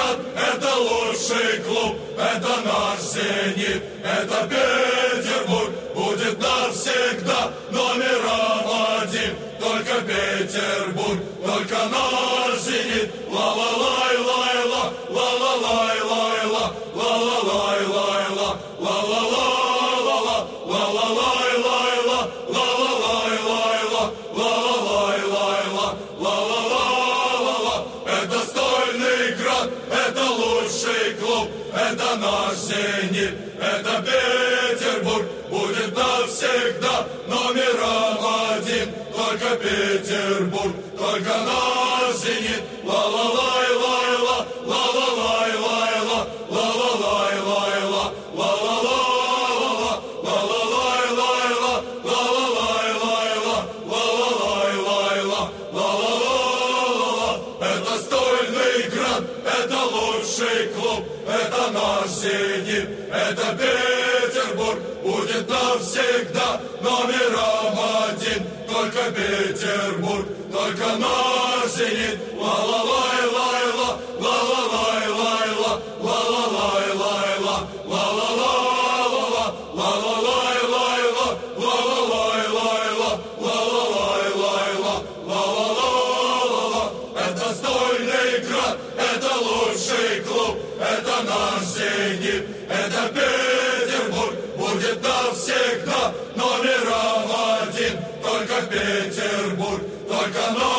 град, это лучший клуб, это наш «Зенит», это Петербург, будет навсегда номером один. Только Петербург, только наш «Зенит». Ла-ла-лай-лай-ла, ла-ла-лай-лай-ла, ла-ла-лай-лай-ла, ла-ла-ла-ла-ла, ла-ла-лай-лай-ла, ла-ла-лай-лай-ла, ла-ла-лай-лай-ла, ла-ла-ла-ла-ла. Это стольный град, это лучший клуб, это наш «Зенит», это Петербург, будет навсегда номером один. Только Петербург, только наш «Зенит». Ла-ла-лай-лай-ла, ла-ла-лай-лай-ла, ла-ла-лай-лай-ла, ла-ла-ла-ла-ла, ла-ла-лай-лай-ла, ла-ла-лай-лай-ла, ла-ла-лай-лай-ла, ла-ла-ла-ла-ла. Это стольный град, это лучший клуб, это наш «Зенит», это Петербург, будет навсегда номером один. Только Петербург, только наш «Зенит». Ла-ла-лай-лай-ла, ла-ла-лай-лай-ла, ла-ла-лай-лай-ла, ла-ла-ла-ла-ла, ла-ла-лай-лай-ла, ла-ла-лай-лай-ла, ла-ла-лай-лай-ла, ла-ла-ла-ла-ла. Это стольный град, это лучший клуб, это наш «Зенит», это Петербург, будет навсегда номером один. Только Петербург, только наш